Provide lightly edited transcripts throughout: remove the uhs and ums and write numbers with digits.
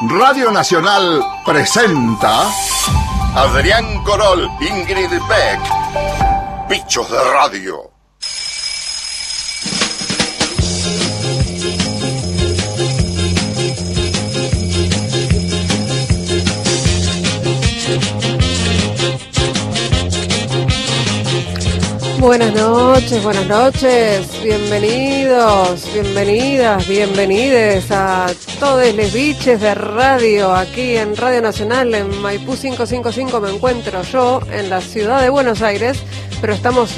Radio Nacional presenta Adrián Corol, Ingrid Beck, Bichos de Radio. Buenas noches, bienvenidos, bienvenidas, bienvenides a todos los biches de radio aquí en Radio Nacional, en Maipú 555 me encuentro yo, en la ciudad de Buenos Aires, pero llegamos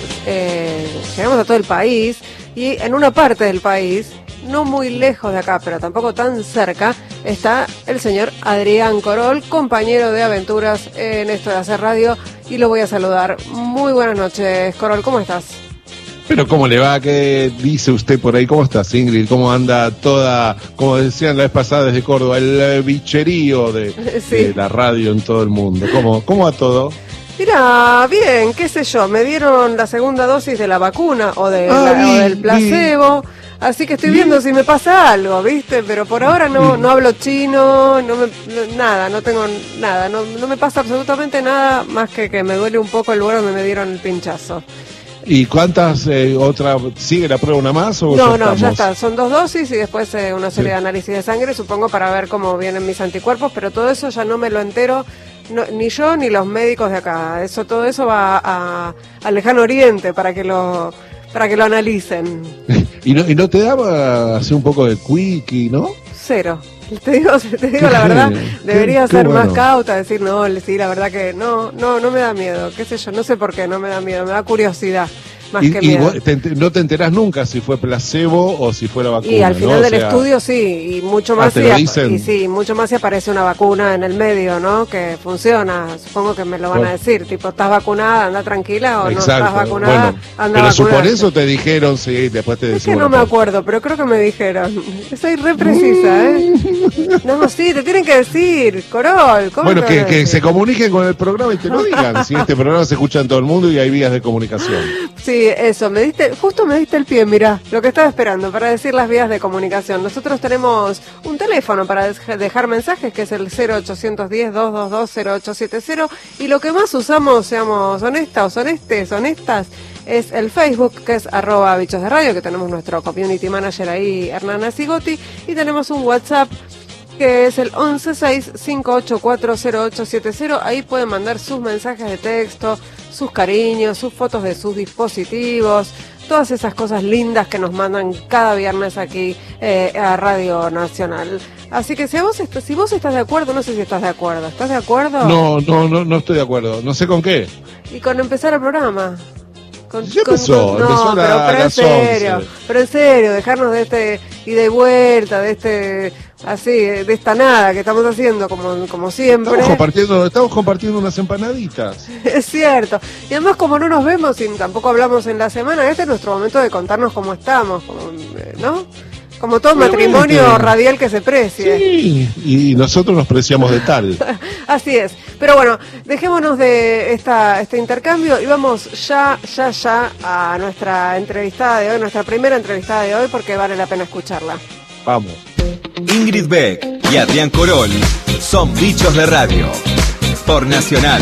a todo el país y en una parte del país, no muy lejos de acá, pero tampoco tan cerca, está el señor Adrián Corol, compañero de aventuras en esto de hacer radio, y lo voy a saludar. Muy buenas noches, Corol, ¿cómo estás? Pero ¿cómo le va? ¿Qué dice usted por ahí? ¿Cómo estás, Ingrid? ¿Cómo anda toda, como decían la vez pasada desde Córdoba, el bicherío de la radio en todo el mundo? ¿Cómo va todo? Mira, bien, qué sé yo, me dieron la segunda dosis de la vacuna o del placebo. Así que estoy viendo si me pasa algo, ¿viste? Pero por ahora no hablo chino, no tengo nada, no me pasa absolutamente nada más que me duele un poco el lugar donde me dieron el pinchazo. ¿Y cuántas sigue la prueba, una más? ¿O no, ya está, son 2 dosis y después una serie de análisis de sangre, supongo, para ver cómo vienen mis anticuerpos, pero todo eso ya no me lo entero, ni yo ni los médicos de acá. Todo eso va al lejano oriente para que lo analicen. ¿Y no te daba hacer un poco de quickie, no? Cero. Te digo la verdad, debería ser más cauta, decir no, sí, la verdad que no me da miedo, qué sé yo, no sé por qué no me da miedo, me da curiosidad. Más que miedo. No te enterás nunca si fue placebo o si fue la vacuna. Y al final del estudio sí, y mucho más mucho más si aparece una vacuna en el medio, ¿no? Que funciona, supongo que me lo van a decir, tipo, ¿estás vacunada? Anda tranquila, o exacto. No estás vacunada, bueno, anda pero vacunada. Por eso te dijeron, sí, después te decimos. Es que no me acuerdo, pero creo que me dijeron. Soy re precisa, No, sí, te tienen que decir, Corol, ¿cómo? Bueno, que se comuniquen con el programa y te lo digan, si este programa se escucha en todo el mundo y hay vías de comunicación. Sí, eso, me diste el pie, mirá, lo que estaba esperando para decir las vías de comunicación. Nosotros tenemos un teléfono para dejar mensajes, que es el 0810-222-0870, y lo que más usamos, seamos honestas, es el Facebook, que es @bichos de radio, que tenemos nuestro community manager ahí, Hernán Asigotti, y tenemos un WhatsApp, que es el 116-584-0870. Ahí pueden mandar sus mensajes de texto, sus cariños, sus fotos de sus dispositivos, todas esas cosas lindas que nos mandan cada viernes aquí a Radio Nacional. Así que si vos estás de acuerdo, no sé si estás de acuerdo. ¿Estás de acuerdo? No estoy de acuerdo. No sé con qué. Y con empezar el programa. Empezó pero en serio, dejarnos de este y de vuelta, de esta nada que estamos haciendo como siempre. Estamos compartiendo unas empanaditas. Es cierto. Y además, como no nos vemos y tampoco hablamos en la semana, este es nuestro momento de contarnos cómo estamos, ¿no? Como todo matrimonio radial que se precie. Sí, y nosotros nos preciamos de tal. Así es. Pero bueno, dejémonos de este intercambio y vamos ya a nuestra entrevistada de hoy, nuestra primera entrevistada de hoy, porque vale la pena escucharla. Vamos. Ingrid Beck y Adrián Corol son bichos de radio por Nacional.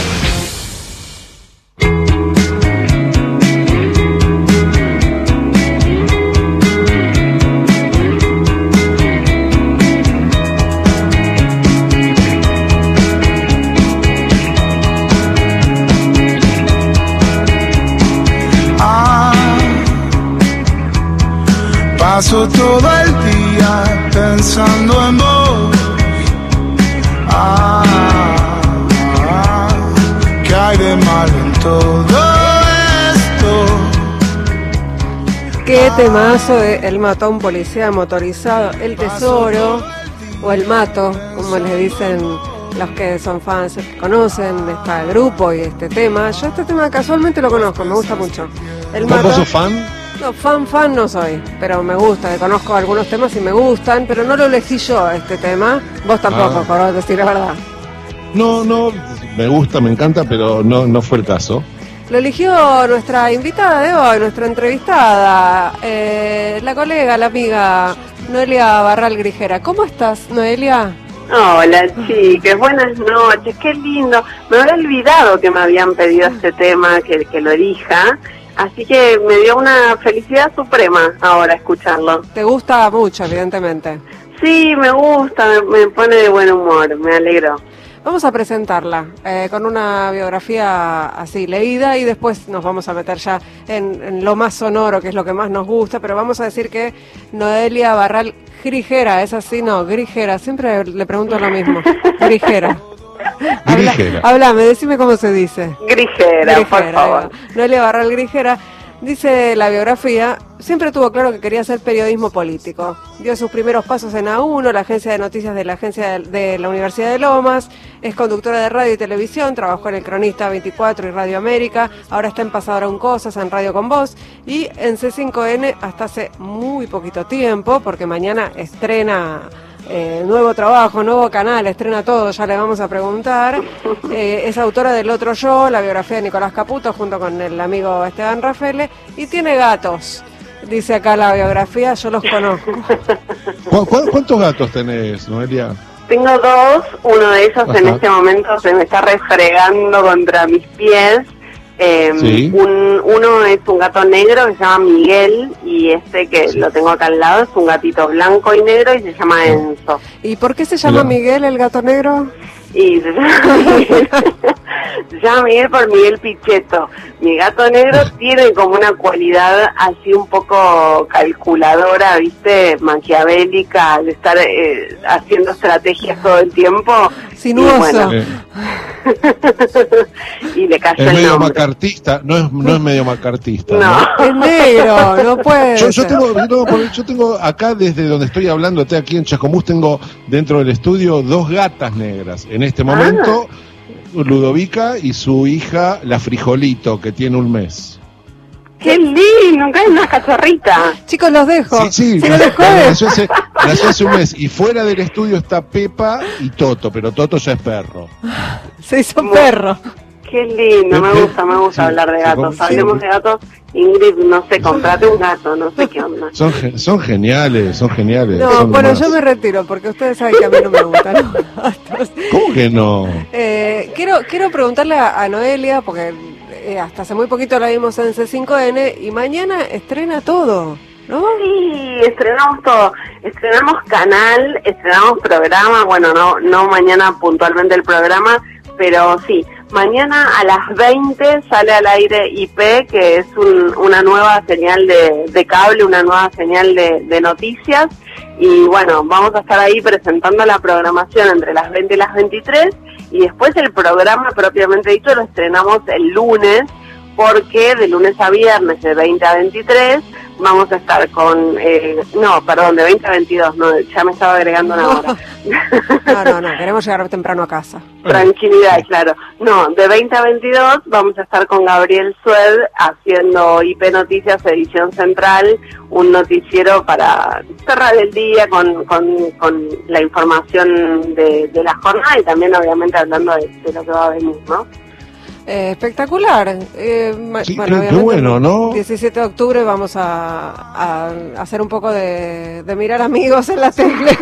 Paso todo el día pensando en vos. ¿Qué hay de malo en todo esto? Qué temazo de El Mato a un policía motorizado, El Tesoro, o El Mato, como les dicen los que son fans, que conocen este grupo y este tema. Yo este tema casualmente lo conozco, me gusta mucho. El Mato. ¿Vos sos fan? No, fan no soy, pero me gusta, conozco algunos temas y me gustan, pero no lo elegí yo este tema. Vos tampoco, por decir la verdad. No, me gusta, me encanta, pero no fue el caso. Lo eligió nuestra invitada de hoy, nuestra entrevistada, la colega, la amiga Noelia Barral Grijera. ¿Cómo estás, Noelia? Hola chicas, buenas noches, qué lindo. Me había olvidado que me habían pedido este tema, que lo elija, así que me dio una felicidad suprema ahora escucharlo. ¿Te gusta mucho, evidentemente? Sí, me gusta, me pone de buen humor, me alegro. Vamos a presentarla con una biografía así leída y después nos vamos a meter ya en lo más sonoro, que es lo que más nos gusta, pero vamos a decir que Noelia Barral Grijera, ¿es así? No, Grijera, siempre le pregunto lo mismo. Grijera. Háblame, decime cómo se dice. Grijera, por favor. Noelia Barral Grijera. Dice la biografía, siempre tuvo claro que quería hacer periodismo político. Dio sus primeros pasos en A1, la agencia de noticias de la agencia de la Universidad de Lomas. Es conductora de radio y televisión, trabajó en el Cronista 24 y Radio América. Ahora está en Pasadora Un Cosas, en Radio Con Vos. Y en C5N hasta hace muy poquito tiempo, porque mañana estrena... nuevo trabajo, nuevo canal, estrena todo, ya le vamos a preguntar. Es autora del Otro Yo, la biografía de Nicolás Caputo, junto con el amigo Esteban Rafele, y tiene gatos. Dice acá la biografía, yo los conozco. ¿Cuántos gatos tenés, Noelia? Tengo dos, uno de ellos en este momento se me está refregando contra mis pies. ¿Sí? Uno es un gato negro que se llama Miguel y este que lo tengo acá al lado es un gatito blanco y negro y se llama Enzo. ¿Y por qué se llama Miguel el gato negro? Y se llama Miguel, se llama Miguel por Miguel Pichetto. Mi gato negro tiene como una cualidad así un poco calculadora, ¿viste? Maquiavélica, de estar haciendo estrategias todo el tiempo. Sinuoso. Y, bueno, y le cayó es el medio nombre. macartista, no es medio macartista. No. Es negro, no puede yo tengo acá, desde donde estoy hablándote, aquí en Chascomús, tengo dentro del estudio 2 gatas negras. En este momento, Ludovica y su hija, la Frijolito, que tiene 1 mes. ¡Qué lindo! ¡Qué una cachorrita! Chicos, los dejo. Sí, nació hace 1 mes. Y fuera del estudio está Pepa y Toto, pero Toto ya es perro. Se hizo perro. ¡Qué lindo! Me gusta hablar de gatos. Hablemos de gatos. Ingrid, no sé, comprate un gato, no sé qué onda. Son geniales. No, bueno, yo me retiro, porque ustedes saben que a mí no me gustan los gatos. ¿Cómo que no? Quiero preguntarle a Noelia, porque hasta hace muy poquito la vimos en C5N, y mañana estrena todo, ¿no? Sí, estrenamos todo. Estrenamos canal, estrenamos programa, bueno, no mañana puntualmente el programa, pero sí. Mañana a las 20 sale al aire IP, que es una nueva señal de cable, una nueva señal de noticias. Y bueno, vamos a estar ahí presentando la programación entre las 20 y las 23. Y después el programa propiamente dicho lo estrenamos el lunes, porque de lunes a viernes de 20 a 23 vamos a estar con... de 20 a 22, no, ya me estaba agregando una hora. No, queremos llegar temprano a casa. Tranquilidad, claro. No, de 20 a 22 vamos a estar con Gabriel Sued haciendo IP Noticias Edición Central, un noticiero para cerrar el día con la información de la jornada y también obviamente hablando de lo que va a venir, ¿no? Espectacular. Sí, bueno, qué bueno, ¿no? 17 de octubre vamos a hacer un poco de mirar amigos en la tele.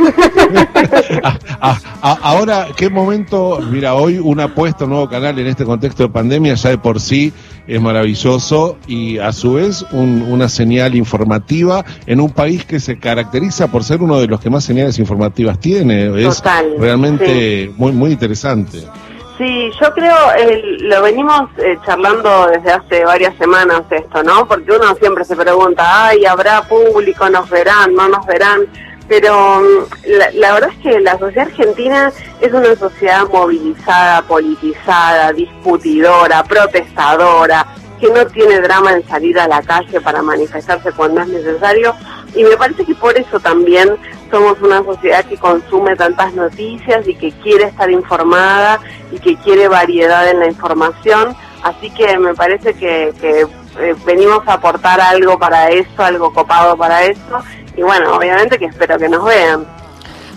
Ahora, ¿qué momento? Mira, hoy una apuesta, un nuevo canal en este contexto de pandemia ya de por sí es maravilloso y a su vez una señal informativa en un país que se caracteriza por ser uno de los que más señales informativas tiene. Es total, realmente sí. muy interesante. Sí, yo creo, lo venimos charlando desde hace varias semanas esto, ¿no? Porque uno siempre se pregunta, ay, ¿habrá público? ¿Nos verán? ¿No nos verán? Pero la verdad es que la sociedad argentina es una sociedad movilizada, politizada, discutidora, protestadora, que no tiene drama en salir a la calle para manifestarse cuando es necesario. Y me parece que por eso también somos una sociedad que consume tantas noticias y que quiere estar informada y que quiere variedad en la información. Así que me parece que venimos a aportar algo para eso, algo copado para eso. Y bueno, obviamente que espero que nos vean.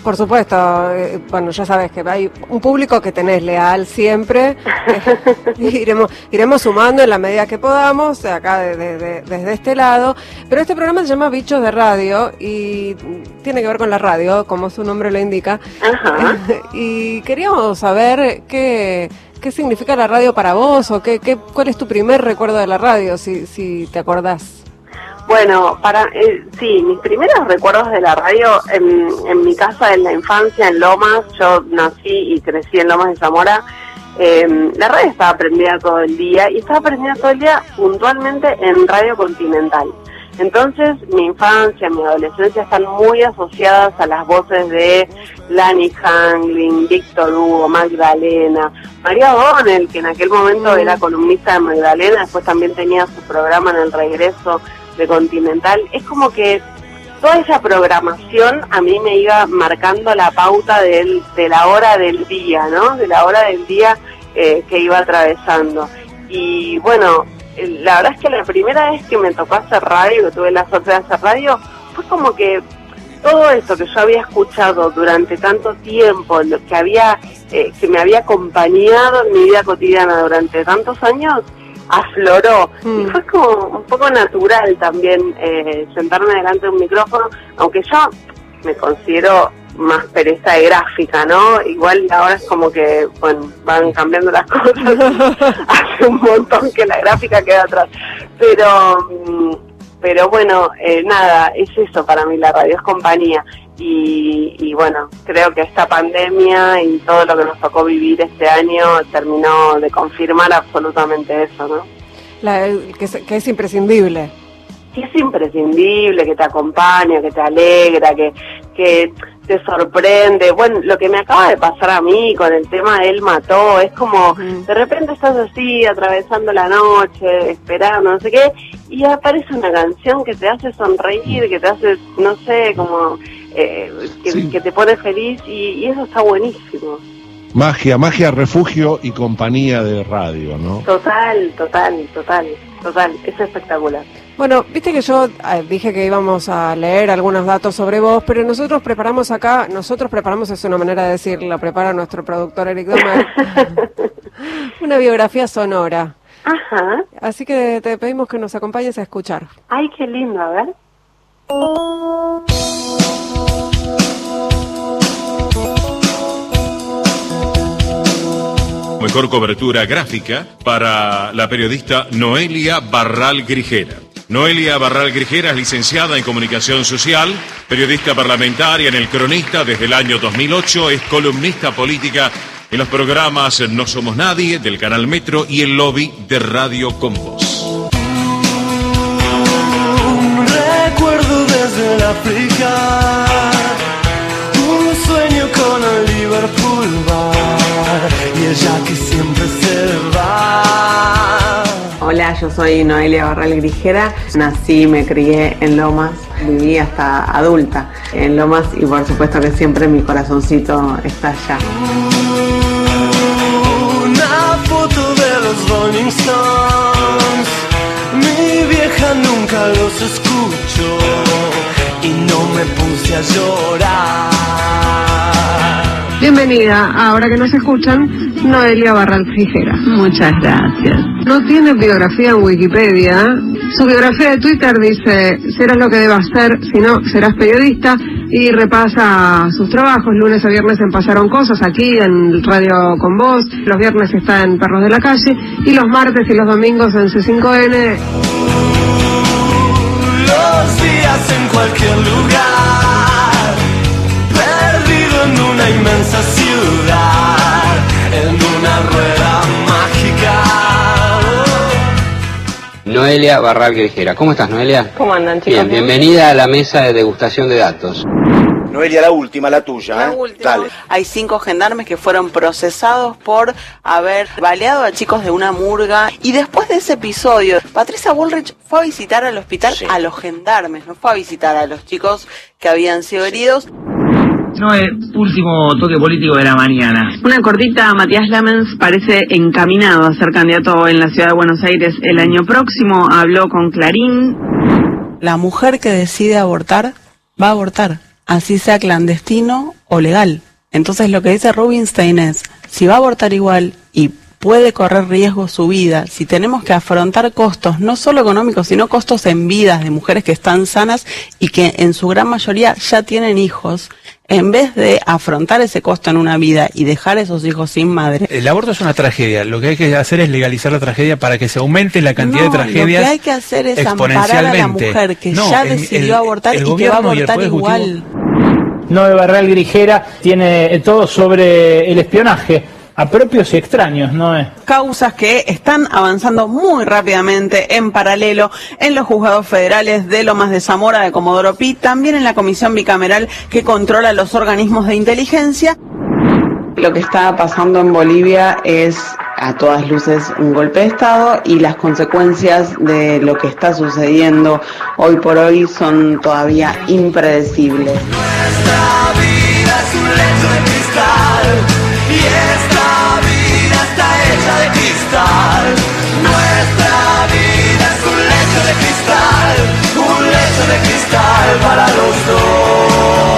Por supuesto, bueno, ya sabes que hay un público que tenés leal siempre, iremos sumando en la medida que podamos, acá desde este lado, pero este programa se llama Bichos de Radio y tiene que ver con la radio, como su nombre lo indica. Ajá. Y queríamos saber qué significa la radio para vos, o cuál es tu primer recuerdo de la radio, si te acordás. Bueno, sí, mis primeros recuerdos de la radio en mi casa en la infancia, en Lomas. Yo nací y crecí en Lomas de Zamora. La radio estaba prendida todo el día, y estaba prendida todo el día puntualmente en Radio Continental. Entonces, mi infancia, mi adolescencia están muy asociadas a las voces de Lani Hanglin, Víctor Hugo, Magdalena, María O'Donnell, que en aquel momento era columnista de Magdalena, después también tenía su programa en el regreso de Continental. Es como que toda esa programación a mí me iba marcando la pauta de la hora del día, ¿no? De la hora del día que iba atravesando. Y bueno, la verdad es que la primera vez que me tocó hacer radio, que tuve la suerte de hacer radio, fue como que todo esto que yo había escuchado durante tanto tiempo, lo que me había acompañado en mi vida cotidiana durante tantos años, afloró. Y fue como un poco natural también sentarme delante de un micrófono, aunque yo me considero más pereza de gráfica, ¿no? Igual ahora es como que, bueno, van cambiando las cosas. Hace un montón que la gráfica queda atrás. Pero bueno, nada, es eso para mí, la radio es compañía. Y bueno, creo que esta pandemia y todo lo que nos tocó vivir este año terminó de confirmar absolutamente eso, ¿no? Que es imprescindible. Que es imprescindible, que te acompaña, que te alegra, que te sorprende. Bueno, lo que me acaba de pasar a mí con el tema de Él Mató, es como, de repente estás así, atravesando la noche, esperando, no sé qué, y aparece una canción que te hace sonreír, que te hace, no sé, como... que te pone feliz, y eso está buenísimo. Magia, refugio y compañía de radio, ¿no? Total, es espectacular. Bueno, viste que yo dije que íbamos a leer algunos datos sobre vos, pero nosotros preparamos es una manera de decirlo, prepara nuestro productor Eric Domer, una biografía sonora. Ajá. Así que te pedimos que nos acompañes a escuchar. Ay, qué lindo, a ver. Mejor cobertura gráfica para la periodista Noelia Barral Grijera. Noelia Barral Grijera es licenciada en Comunicación Social, periodista parlamentaria en El Cronista desde el año 2008, es columnista política en los programas No Somos Nadie, del Canal Metro, y El Lobby de Radio Con Voz. Recuerdo desde el África un sueño con el Liverpool Bar y ella que siempre se va. Hola, yo soy Noelia Barral Grijera, nací, me crié en Lomas, viví hasta adulta en Lomas y por supuesto que siempre mi corazoncito está allá. Una foto de los Rolling Stones, mi vieja nunca los escuchó y no me puse a llorar. Bienvenida, ahora que nos escuchan, Noelia Barral Grijera. Muchas gracias. No tiene biografía en Wikipedia. Su biografía de Twitter dice: serás lo que debas ser, si no, serás periodista. Y repasa sus trabajos. Lunes a viernes en Pasaron Cosas, aquí en Radio Con Voz. Los viernes está en Perros de la Calle. Y los martes y los domingos en C5N. Los días en cualquier lugar, perdido en una inmensa ciudad, en una rueda mágica. Noelia Barral Grijera. ¿Cómo estás, Noelia? ¿Cómo andan, chicos? Bien, bienvenida a la mesa de degustación de datos. Noelia, la última, la tuya, La última. Dale. Hay 5 gendarmes que fueron procesados por haber baleado a chicos de una murga. Y después de ese episodio, Patricia Bullrich fue a visitar al hospital a los gendarmes, no fue a visitar a los chicos que habían sido heridos. No, último toque político de la mañana. Una cortita, Matías Lamens parece encaminado a ser candidato en la ciudad de Buenos Aires el año próximo. Habló con Clarín. La mujer que decide abortar, va a abortar. así sea clandestino o legal. Entonces lo que dice Rubinstein es, si va a abortar igual y puede correr riesgo su vida, si tenemos que afrontar costos, no solo económicos, sino costos en vidas de mujeres que están sanas y que en su gran mayoría ya tienen hijos, en vez de afrontar ese costo en una vida y dejar a esos hijos sin madre. El aborto es una tragedia, lo que hay que hacer es legalizar la tragedia para que se aumente la cantidad de tragedias. Lo que hay que hacer es amparar a la mujer que ya decidió abortar y que va a abortar igual. Noé Barral Grijera tiene todo sobre el espionaje a propios y extraños, ¿no es? Causas que están avanzando muy rápidamente en paralelo en los juzgados federales de Lomas de Zamora, de Comodoro Pi, también en la comisión bicameral que controla los organismos de inteligencia. Lo que está pasando en Bolivia es a todas luces un golpe de Estado y las consecuencias de lo que está sucediendo hoy por hoy son todavía impredecibles. Nuestra vida es un lecho de cristal y esta vida está hecha de cristal. Nuestra vida es un lecho de cristal para los dos.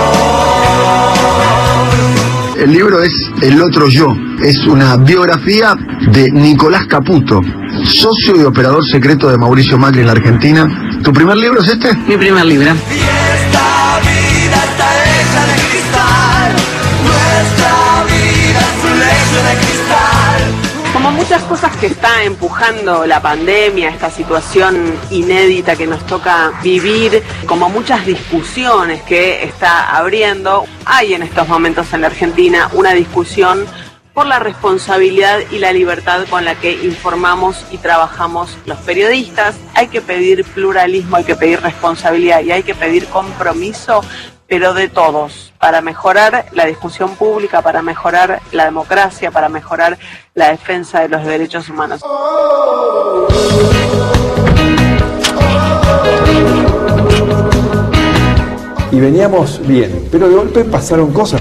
El libro es El Otro Yo, es una biografía de Nicolás Caputo, socio y operador secreto de Mauricio Macri en la Argentina. ¿Tu primer libro es este? Mi primer libro. Y esta vida está hecha de cristal. Nuestra vida es un lecho de cristal. Como muchas cosas que está empujando la pandemia, esta situación inédita que nos toca vivir, como muchas discusiones que está abriendo, hay en estos momentos en la Argentina una discusión por la responsabilidad y la libertad con la que informamos y trabajamos los periodistas. Hay que pedir pluralismo, hay que pedir responsabilidad y hay que pedir compromiso, pero de todos, para mejorar la discusión pública, para mejorar la democracia, para mejorar la defensa de los derechos humanos. Y veníamos bien, pero de golpe pasaron cosas.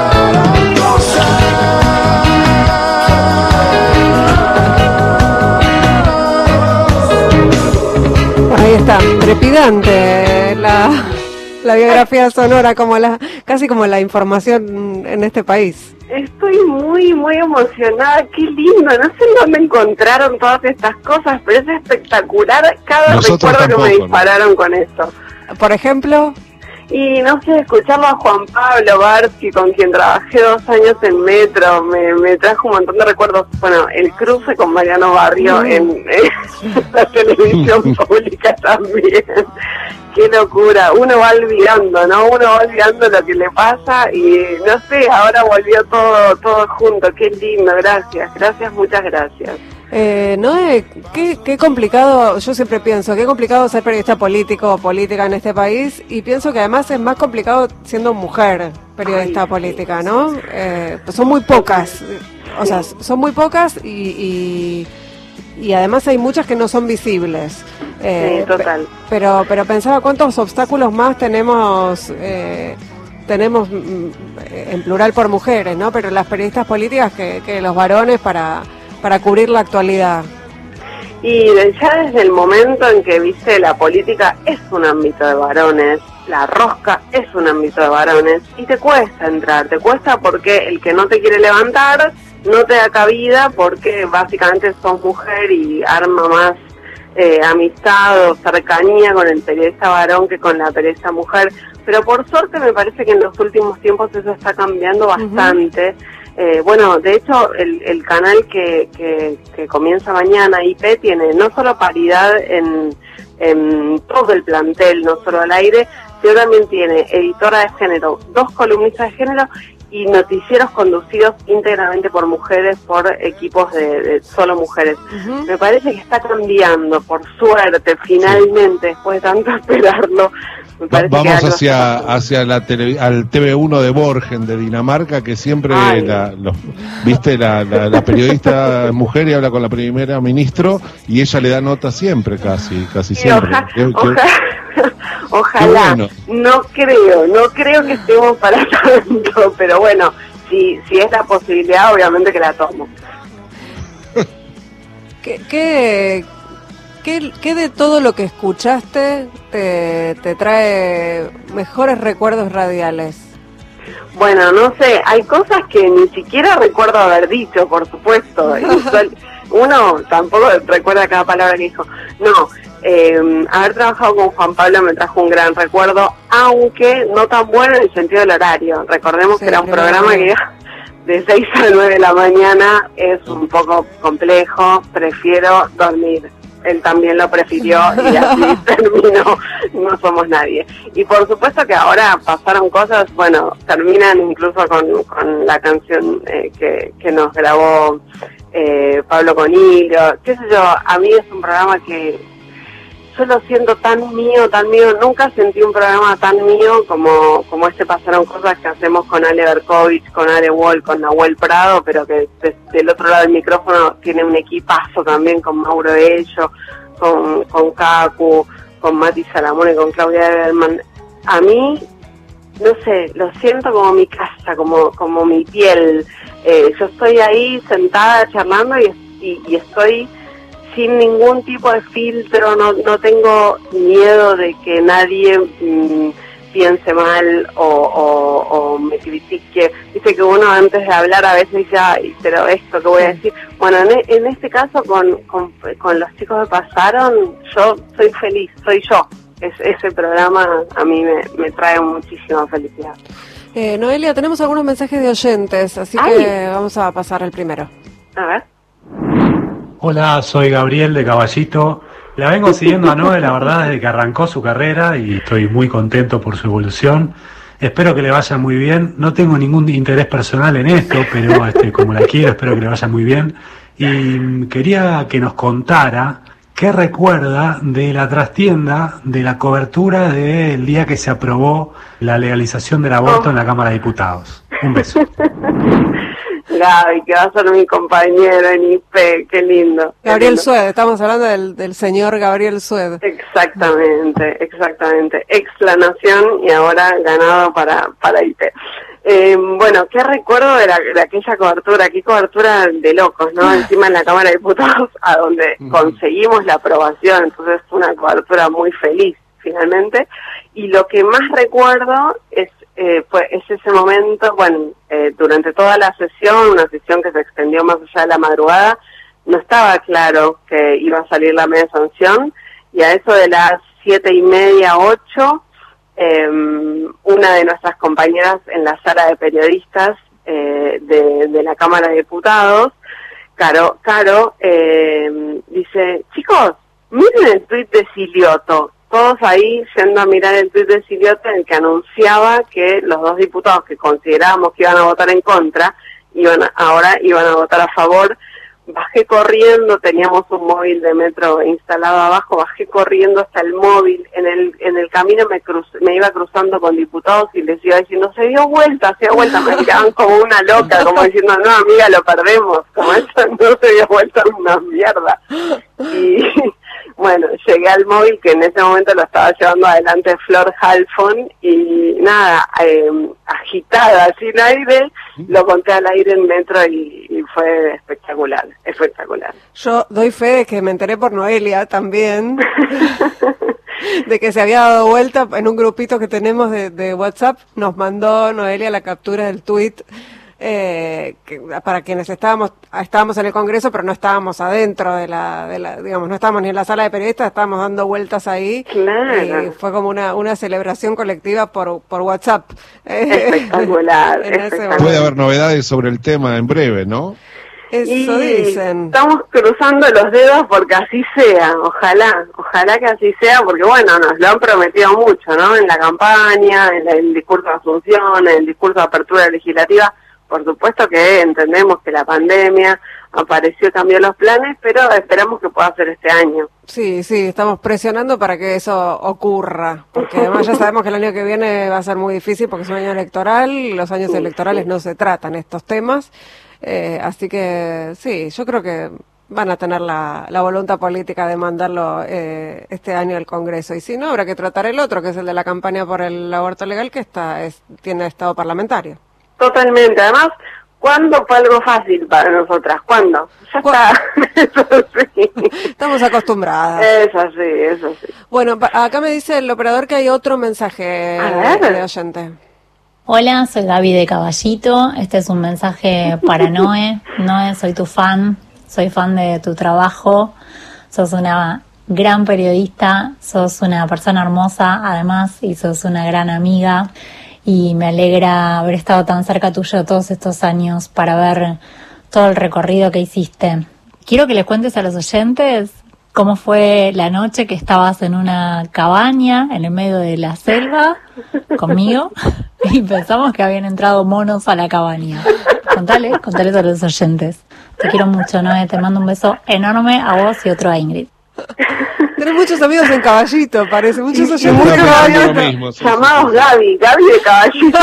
Ahí está, trepidante la biografía sonora, casi como la información en este país. Estoy muy emocionada, qué lindo, no sé dónde encontraron todas estas cosas, pero es espectacular cada recuerdo que me dispararon, ¿no? Con esto. Por ejemplo... Y no sé, escucharlo a Juan Pablo Barsi, con quien trabajé 2 años en Metro, me trajo un montón de recuerdos. Bueno, el cruce con Mariano Barrio en la televisión pública también. Qué locura, uno va olvidando, ¿no? Uno va olvidando lo que le pasa y no sé, ahora volvió todo junto. Qué lindo, gracias, muchas gracias. Noé, qué complicado, yo siempre pienso, qué complicado ser periodista político o política en este país, y pienso que además es más complicado siendo mujer periodista política, ¿no? Son muy pocas, o sea, son muy pocas y además hay muchas que no son visibles. Sí, total. Pero pensaba cuántos obstáculos más tenemos en plural por mujeres, ¿no? Pero las periodistas políticas que los varones para cubrir la actualidad. Y ya desde el momento en que, viste, la política es un ámbito de varones, la rosca es un ámbito de varones, y te cuesta entrar, te cuesta porque el que no te quiere levantar no te da cabida porque básicamente sos mujer y arma más amistad o cercanía con el periodista varón que con la periodista mujer, pero por suerte me parece que en los últimos tiempos eso está cambiando bastante. Bueno, de hecho, el canal que comienza mañana, IP, tiene no solo paridad en todo el plantel, no solo al aire, sino también tiene editora de género, 2 columnistas de género y noticieros conducidos íntegramente por mujeres, por equipos de solo mujeres. Me parece que está cambiando, por suerte, finalmente, después de tanto esperarlo. Vamos hacia al TV1 de Borgen de Dinamarca, que siempre viste la periodista mujer y habla con la primera ministro y ella le da nota siempre, casi siempre. Ojalá, bueno. No creo que estemos para tanto, pero bueno, si es la posibilidad, obviamente que la tomo. ¿Qué ¿qué de todo lo que escuchaste te trae mejores recuerdos radiales? Bueno, no sé, hay cosas que ni siquiera recuerdo haber dicho, por supuesto. Uno tampoco recuerda cada palabra que dijo. No, haber trabajado con Juan Pablo me trajo un gran recuerdo, aunque no tan bueno en el sentido del horario. Recordemos que era un programa que de 6 a 9 de la mañana es un poco complejo, prefiero dormir. Él también lo prefirió y así terminó, no somos nadie. Y por supuesto que ahora pasaron cosas, bueno, terminan incluso con la canción que nos grabó Pablo Conilio, qué sé yo. A mí es un programa que yo lo siento tan mío, nunca sentí un programa tan mío como este Pasaron Cosas que hacemos con Ale Berkovich, con Ale Wall, con Nahuel Prado, pero que del otro lado del micrófono tiene un equipazo también con Mauro Ello, con Cacu, con Mati Salamone, con Claudia Edelman. A mí, no sé, lo siento como mi casa, como mi piel. Yo estoy ahí sentada charlando y estoy sin ningún tipo de filtro, no tengo miedo de que nadie piense mal o me critique. Dice que uno antes de hablar a veces dice, ay, pero esto que voy a decir. Bueno, en este caso con los chicos que pasaron, yo soy feliz, soy yo. Ese programa a mí me trae muchísima felicidad. Noelia, tenemos algunos mensajes de oyentes, así que vamos a pasar el primero. A ver. Hola, soy Gabriel de Caballito. La vengo siguiendo a Noé, la verdad, desde que arrancó su carrera y estoy muy contento por su evolución. Espero que le vaya muy bien. No tengo ningún interés personal en esto, pero como la quiero, espero que le vaya muy bien. Y quería que nos contara qué recuerda de la trastienda de la cobertura del día que se aprobó la legalización del aborto en la Cámara de Diputados. Un beso. Gaby, que va a ser mi compañero en IP, qué lindo. Gabriel Sued, estamos hablando del señor Gabriel Sued. Exactamente, ex La Nación y ahora ganado para IP. Bueno, qué recuerdo de aquella cobertura, qué cobertura de locos, ¿no? Encima en la Cámara de Diputados, a donde conseguimos la aprobación, entonces fue una cobertura muy feliz, finalmente. Y lo que más recuerdo es ese momento, bueno, durante toda la sesión, una sesión que se extendió más allá de la madrugada, no estaba claro que iba a salir la media sanción, y a eso de las 7:30, 8, una de nuestras compañeras en la sala de periodistas de la Cámara de Diputados, Caro, dice, chicos, miren el tuit de Silioto. Todos ahí yendo a mirar el tuit de Silioto, en el que anunciaba que los dos diputados que considerábamos que iban a votar en contra, ahora iban a votar a favor. Bajé corriendo, teníamos un móvil de metro instalado abajo, bajé corriendo hasta el móvil, en el camino me iba cruzando con diputados y les iba diciendo, se dio vuelta, me miraban como una loca, como diciendo, no amiga, lo perdemos, como eso no se dio vuelta, una mierda. Y bueno, llegué al móvil, que en ese momento lo estaba llevando adelante Flor Halfon, y nada, agitada, sin aire, lo conté al aire en metro y fue espectacular. Yo doy fe de que me enteré por Noelia también, de que se había dado vuelta en un grupito que tenemos de WhatsApp, nos mandó Noelia la captura del tuit. Para quienes estábamos en el Congreso, pero no estábamos adentro de la digamos, no estábamos ni en la sala de periodistas, estábamos dando vueltas ahí. Claro. Fue como una celebración colectiva por WhatsApp. Espectacular. Puede haber novedades sobre el tema en breve, ¿no? Eso dicen. Estamos cruzando los dedos porque así sea, ojalá que así sea, porque bueno, nos lo han prometido mucho, ¿no? En la campaña, en el discurso de Asunción, en el discurso de apertura legislativa. Por supuesto que entendemos que la pandemia apareció, cambió los planes, pero esperamos que pueda ser este año. Sí, estamos presionando para que eso ocurra, porque además ya sabemos que el año que viene va a ser muy difícil porque es un año electoral, y los años electorales no se tratan estos temas, así que sí, yo creo que van a tener la voluntad política de mandarlo este año al Congreso, y si no, habrá que tratar el otro, que es el de la campaña por el aborto legal, que tiene estado parlamentario. Totalmente, además, ¿Cuándo fue algo fácil para nosotras? ¿Cuándo? Ya está. Eso sí. Estamos acostumbradas. Eso sí. Bueno, acá me dice el operador que hay otro mensaje de oyente. Hola, soy Gaby de Caballito. Este es un mensaje para Noé. Noé, soy tu fan. Soy fan de tu trabajo. Sos una gran periodista. Sos una persona hermosa, además, y sos una gran amiga. Y me alegra haber estado tan cerca tuyo todos estos años para ver todo el recorrido que hiciste. Quiero que les cuentes a los oyentes cómo fue la noche que estabas en una cabaña en el medio de la selva conmigo y pensamos que habían entrado monos a la cabaña. Contales a los oyentes. Te quiero mucho, Noé. Te mando un beso enorme a vos y otro a Ingrid. Tenés muchos amigos en Caballito, parece. Muchos oyentes llamados Gaby de Caballito.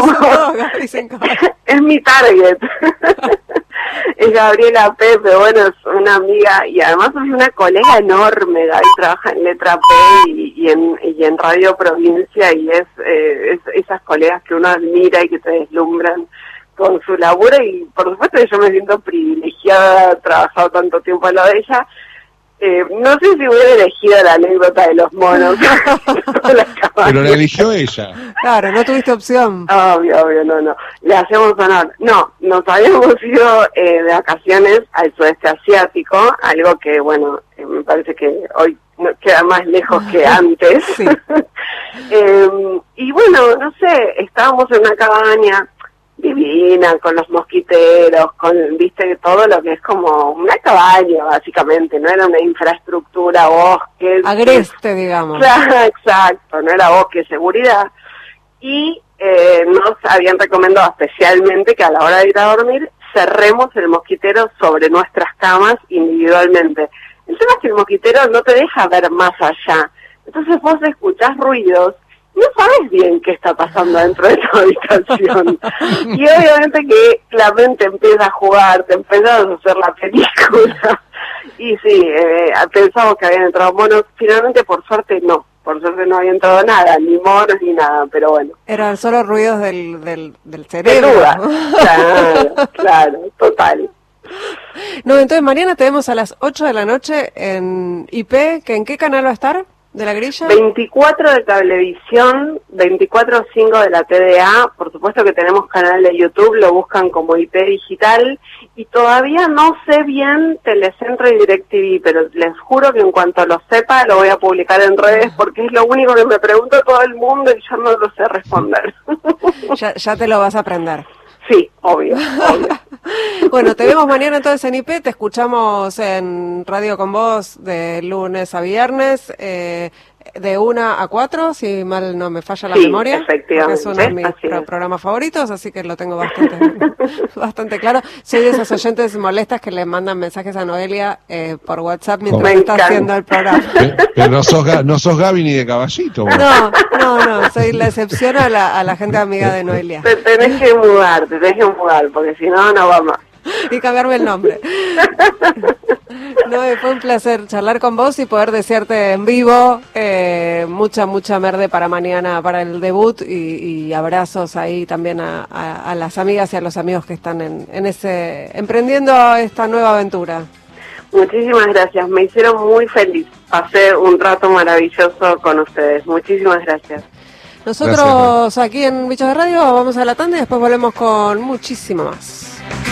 Es mi target. Es Gabriela Pepe, bueno, es una amiga y además es una colega enorme. Gaby trabaja en Letra P y en Radio Provincia y es esas colegas que uno admira y que te deslumbran con su laburo, y por supuesto yo me siento privilegiada de haber trabajado tanto tiempo al lado de ella. No sé si hubiera elegido la anécdota de los monos. Pero la eligió ella. Claro, no tuviste opción. Obvio, no. Le hacemos honor. No, nos habíamos ido de vacaciones al sudeste asiático, algo que, bueno, me parece que hoy queda más lejos que antes. Sí. Y bueno, no sé, estábamos en una cabaña divina, con los mosquiteros, viste, todo lo que es como una cabaña, básicamente, no era una infraestructura, bosque. Agreste, digamos. Exacto, no era bosque, seguridad. Y nos habían recomendado especialmente que a la hora de ir a dormir, cerremos el mosquitero sobre nuestras camas individualmente. El tema es que el mosquitero no te deja ver más allá. Entonces vos escuchás ruidos, no sabes bien qué está pasando dentro de tu habitación. Y obviamente que la mente empieza a jugar, te empiezas a hacer la película. Y sí, pensamos que habían entrado monos. Finalmente, por suerte, no había entrado nada, ni monos ni nada, pero bueno. Eran solo ruidos del cerebro. Claro, total. No, entonces mañana te vemos a las 8 de la noche en IP, que ¿en qué canal va a estar? ¿De la grilla? 24 de Cablevisión, 24/5 de la TDA, por supuesto que tenemos canal de YouTube, lo buscan como IP Digital, y todavía no sé bien Telecentro y DirecTV, pero les juro que en cuanto lo sepa lo voy a publicar en redes, porque es lo único que me pregunta todo el mundo y yo no lo sé responder. Ya te lo vas a aprender. Sí, obvio. Bueno, te vemos mañana entonces en IP, te escuchamos en Radio con Vos de lunes a viernes, de 1 a 4, si mal no me falla la memoria. Efectivamente. Es uno de mis programas favoritos, así que lo tengo bastante claro. Soy de esas oyentes molestas que le mandan mensajes a Noelia por WhatsApp mientras está haciendo el programa. Pero no sos Gaby ni de Caballito. ¿Vos? No, soy la excepción a la gente amiga de Noelia. Te tenés que mudar, porque si no, no va más. Y cambiarme el nombre. No, fue un placer charlar con vos y poder desearte en vivo mucha merde para mañana, para el debut, y abrazos ahí también a las amigas y a los amigos que están emprendiendo esta nueva aventura. Muchísimas gracias, me hicieron muy feliz. Pasé un rato maravilloso con ustedes. Muchísimas gracias. Nosotros aquí en Bichos de Radio vamos a la tanda y después volvemos con muchísimo más.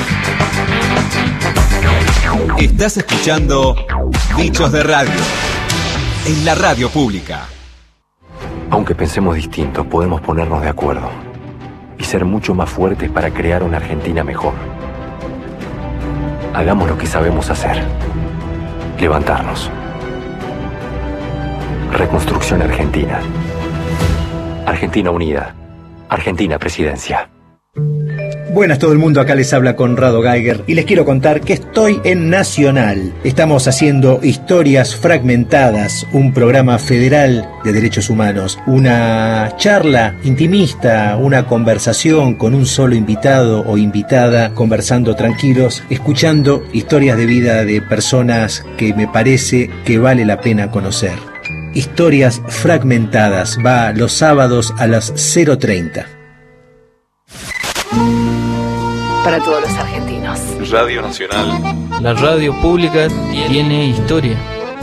Estás escuchando Bichos de Radio en la radio pública. Aunque pensemos distinto, podemos ponernos de acuerdo y ser mucho más fuertes para crear una Argentina mejor. Hagamos lo que sabemos hacer: levantarnos. Reconstrucción Argentina. Argentina Unida. Argentina Presidencia. Buenas todo el mundo, acá les habla Conrado Geiger y les quiero contar que estoy en Nacional. Estamos haciendo Historias Fragmentadas, un programa federal de derechos humanos. Una charla intimista, una conversación con un solo invitado o invitada, conversando tranquilos, escuchando historias de vida de personas que me parece que vale la pena conocer. Historias Fragmentadas va los sábados a las 0:30. para todos los argentinos. Radio Nacional. La radio pública tiene historia.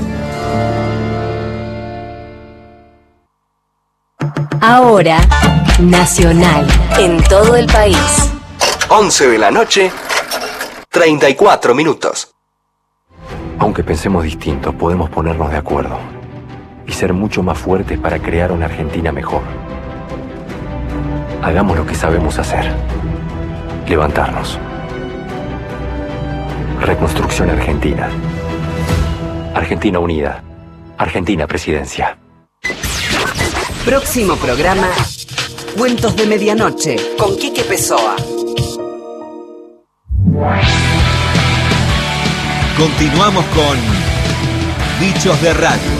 Ahora, Nacional, en todo el país. 11 de la noche, 34 minutos. Aunque pensemos distinto, podemos ponernos de acuerdo y ser mucho más fuertes para crear una Argentina mejor. Hagamos lo que sabemos hacer. Levantarnos. Reconstrucción Argentina. Argentina Unida. Argentina Presidencia. Próximo programa, Cuentos de Medianoche, con Quique Pessoa. Continuamos con Bichos de Radio.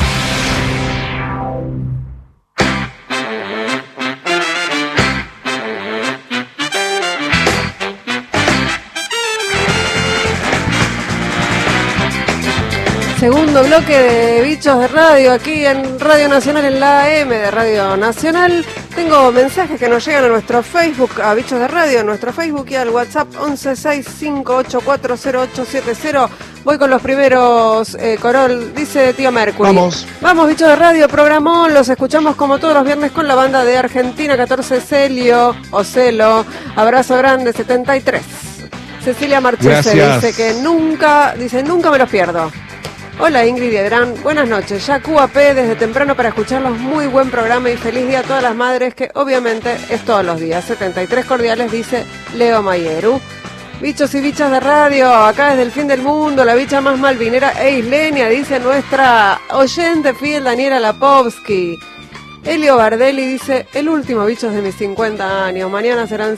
Segundo bloque de Bichos de Radio aquí en Radio Nacional, en la AM de Radio Nacional. Tengo mensajes que nos llegan a nuestro Facebook, a Bichos de Radio, en nuestro Facebook y al WhatsApp 1165840870. Voy con los primeros, Corol, dice Tío Mercury. Vamos, Bichos de Radio, programón, los escuchamos como todos los viernes con la banda de Argentina 14 Celio, o Celo, abrazo grande 73. Cecilia Marchese dice que nunca me los pierdo. Hola Ingrid y Adrián, buenas noches, ya QAP desde temprano para escucharlos, muy buen programa y feliz día a todas las madres, que obviamente es todos los días. 73 cordiales, dice Leo Mayeru. Bichos y bichas de radio, acá desde el fin del mundo, la bicha más malvinera e isleña, dice nuestra oyente fiel Daniela Lapovsky. Elio Bardelli dice, el último Bichos de mis 50 años, mañana serán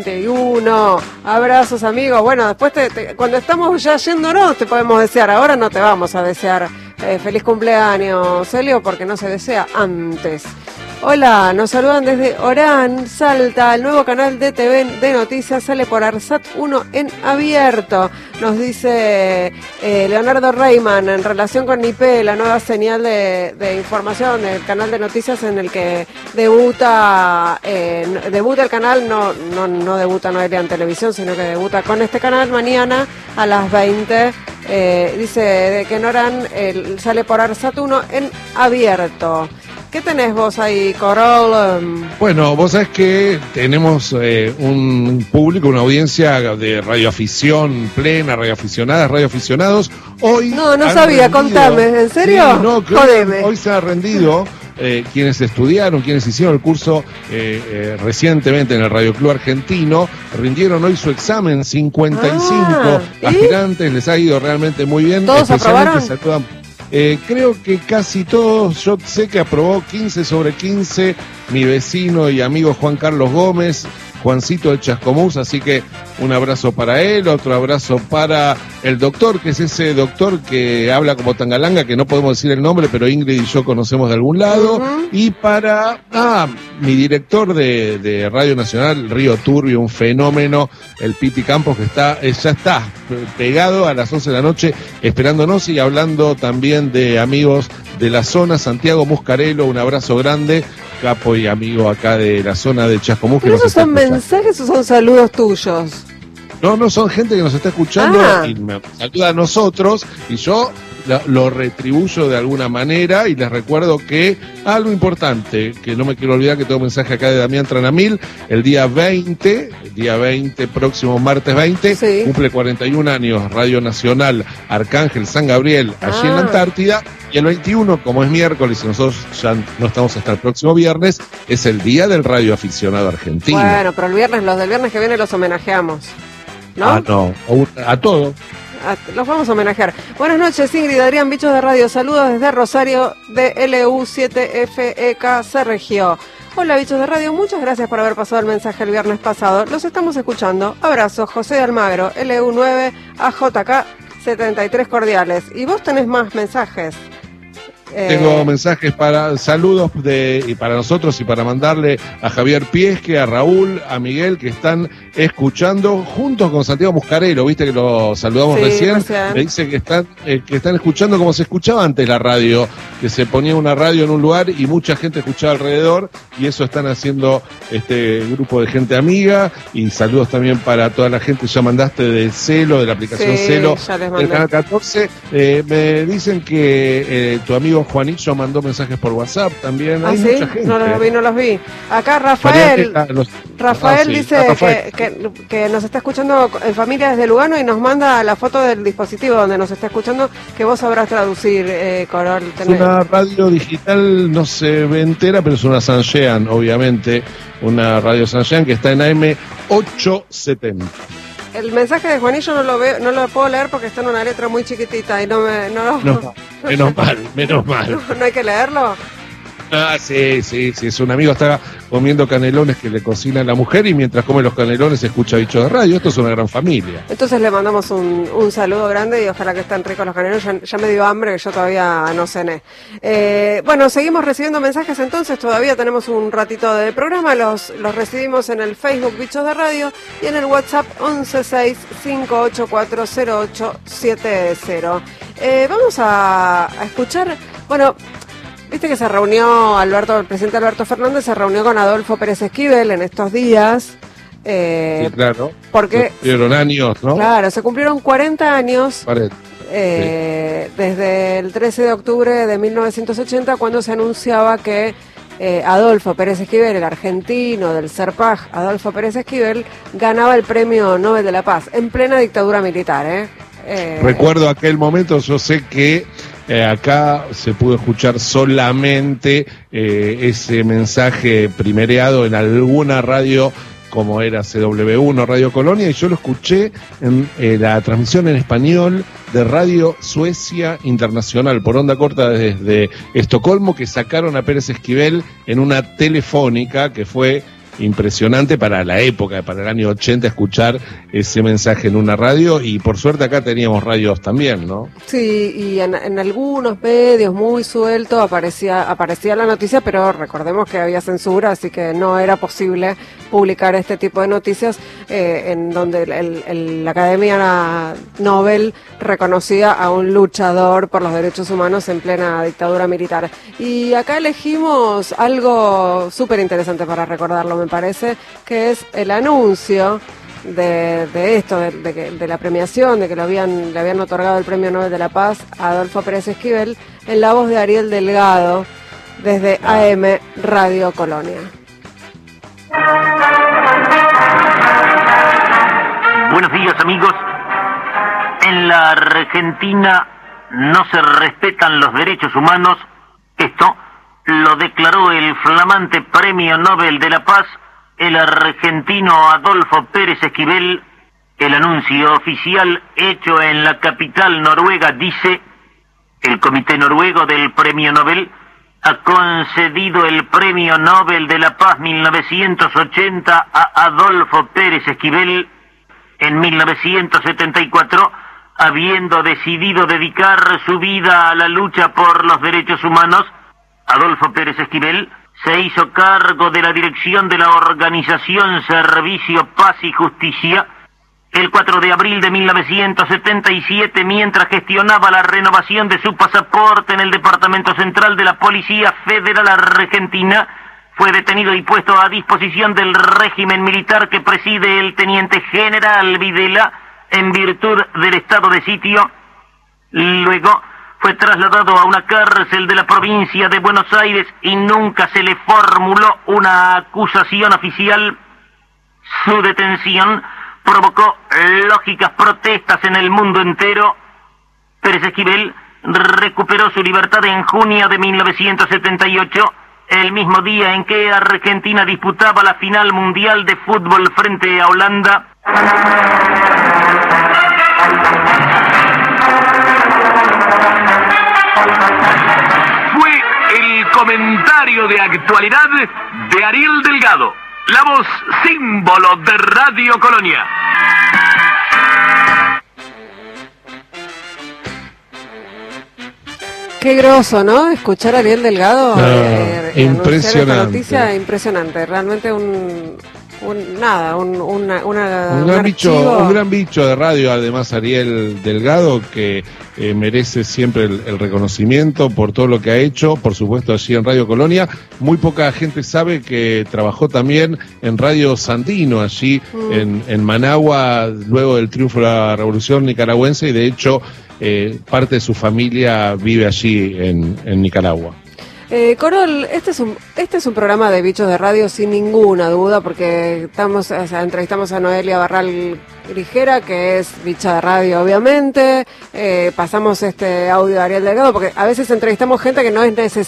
51, abrazos amigos. Bueno, después cuando estamos ya yéndonos te podemos desear, ahora no te vamos a desear feliz cumpleaños, Elio, porque no se desea antes. Hola, nos saludan desde Orán, Salta, el nuevo canal de TV de noticias sale por ARSAT 1 en abierto. Nos dice Leonardo Reiman en relación con IP, la nueva señal de información del canal de noticias en el que debuta el canal, no debuta Noelia en televisión, sino que debuta con este canal mañana a las 20. Dice de que en Orán sale por ARSAT 1 en abierto. ¿Qué tenés vos ahí, Corol? Bueno, vos sabés que tenemos un público, una audiencia de radioafición plena, radioaficionadas, radioaficionados. Hoy no sabía, contame, ¿en serio? Sí, no, Jodeme. Hoy se ha rendido quienes estudiaron, quienes hicieron el curso recientemente en el Radio Club Argentino, rindieron hoy su examen, 55 aspirantes, les ha ido realmente muy bien. ¿Todos aprobaron? Creo que casi todos, yo sé que aprobó 15 sobre 15 mi vecino y amigo Juan Carlos Gómez, Juancito de Chascomús, así que un abrazo para él, otro abrazo para el doctor, que es ese doctor que habla como Tangalanga, que no podemos decir el nombre, pero Ingrid y yo conocemos de algún lado, y para mi director de Radio Nacional, Río Turbio, un fenómeno, el Piti Campos, que ya está pegado a las 11 de la noche esperándonos, y hablando también de amigos de la zona, Santiago Muscarelo, un abrazo grande, capo y amigo acá de la zona de Chascomús. ¿Pero esos son mensajes o son saludos tuyos? No, son gente que nos está escuchando y me saluda a nosotros, y yo lo retribuyo de alguna manera, y les recuerdo que algo importante, que no me quiero olvidar, que tengo un mensaje acá de Damián Tranamil, el día 20, próximo martes 20, cumple 41 años Radio Nacional Arcángel San Gabriel, allí en la Antártida, y el 21, como es miércoles y nosotros ya no estamos hasta el próximo viernes, es el día del radioaficionado argentino. Bueno, pero los del viernes que viene los homenajeamos, ¿no? No, a todos. Los vamos a homenajear. Buenas noches, Ingrid, Adrián, Bichos de Radio. Saludos desde Rosario de LU7FEK Sergio. Hola, Bichos de Radio. Muchas gracias por haber pasado el mensaje el viernes pasado. Los estamos escuchando. Abrazo, José de Almagro, LU9AJK 73 cordiales. ¿Y vos tenés más mensajes? Tengo mensajes para saludos y para nosotros y para mandarle a Javier Piesque, a Raúl, a Miguel, que están escuchando juntos con Santiago Muscarelo, viste que lo saludamos recién. Me dice que están escuchando como se escuchaba antes la radio, que se ponía una radio en un lugar y mucha gente escuchaba alrededor, y eso están haciendo este grupo de gente amiga. Y saludos también para toda la gente, ya mandaste de Celo, de la aplicación Celo, del Canal 14. Me dicen que tu amigo Juanillo mandó mensajes por WhatsApp también. Hay mucha gente. No los vi. Acá Rafael dice que nos está escuchando en familia desde Lugano y nos manda la foto del dispositivo donde nos está escuchando, que vos sabrás traducir, Corol. Es una radio digital, no se ve entera, pero es una Sanjean, obviamente, una radio Sanjean que está en AM 870. El mensaje de Juanillo no lo puedo leer porque está en una letra muy chiquitita y menos mal. ¿No hay que leerlo? Ah, sí, es un amigo, está comiendo canelones que le cocina la mujer y mientras come los canelones escucha Bichos de Radio. Esto es una gran familia. Entonces le mandamos un saludo grande y ojalá que estén ricos los canelones. Ya me dio hambre, que yo todavía no cené. Bueno, seguimos recibiendo mensajes entonces, todavía tenemos un ratito de programa, los recibimos en el Facebook Bichos de Radio y en el WhatsApp 116-5840870. Vamos a escuchar, bueno... Viste que se reunió el presidente Alberto Fernández se reunió con Adolfo Pérez Esquivel en estos días. Sí, claro. Porque cumplieron años, ¿no? Claro, se cumplieron 40 años desde el 13 de octubre de 1980, cuando se anunciaba que Adolfo Pérez Esquivel, el argentino del CERPAJ, Adolfo Pérez Esquivel, ganaba el Premio Nobel de la Paz en plena dictadura militar. Recuerdo aquel momento, yo sé que acá se pudo escuchar solamente ese mensaje primereado en alguna radio como era CW1, Radio Colonia, y yo lo escuché en la transmisión en español de Radio Suecia Internacional por onda corta desde Estocolmo, que sacaron a Pérez Esquivel en una telefónica, que fue impresionante para la época, para el año 80, escuchar ese mensaje en una radio. Y por suerte acá teníamos radios también, ¿no? Sí, y en algunos medios muy suelto aparecía la noticia, pero recordemos que había censura, así que no era posible publicar este tipo de noticias en donde la Academia Nobel reconocía a un luchador por los derechos humanos en plena dictadura militar. Y acá elegimos algo súper interesante para recordarlo, me parece, que es el anuncio de esto, de la premiación, de que le habían otorgado el Premio Nobel de la Paz a Adolfo Pérez Esquivel, en la voz de Ariel Delgado, desde AM Radio Colonia. Buenos días, amigos. En la Argentina no se respetan los derechos humanos. Esto lo declaró el flamante Premio Nobel de la Paz, el argentino Adolfo Pérez Esquivel. El anuncio oficial hecho en la capital noruega dice: el Comité Noruego del Premio Nobel ha concedido el Premio Nobel de la Paz 1980 a Adolfo Pérez Esquivel. En 1974, habiendo decidido dedicar su vida a la lucha por los derechos humanos, Adolfo Pérez Esquivel se hizo cargo de la dirección de la organización Servicio Paz y Justicia el 4 de abril de 1977, mientras gestionaba la renovación de su pasaporte en el Departamento Central de la Policía Federal Argentina. Fue detenido y puesto a disposición del régimen militar que preside el teniente general Videla en virtud del estado de sitio. Luego fue trasladado a una cárcel de la provincia de Buenos Aires y nunca se le formuló una acusación oficial. Su detención provocó lógicas protestas en el mundo entero. Pérez Esquivel recuperó su libertad en junio de 1978, el mismo día en que Argentina disputaba la final mundial de fútbol frente a Holanda. Fue el comentario de actualidad de Ariel Delgado, la voz símbolo de Radio Colonia. Qué groso, ¿no? Escuchar a Ariel Delgado impresionante. Esa noticia, impresionante. Realmente un gran bicho de radio, además Ariel Delgado, que merece siempre el reconocimiento por todo lo que ha hecho, por supuesto allí en Radio Colonia. Muy poca gente sabe que trabajó también en Radio Sandino, allí en Managua, luego del triunfo de la Revolución Nicaragüense, y de hecho parte de su familia vive allí en Nicaragua. Corol, este es un programa de bichos de radio sin ninguna duda, porque entrevistamos a Noelia Barral Grigera, que es bicha de radio, obviamente. Pasamos este audio de Ariel Delgado, porque a veces entrevistamos gente que no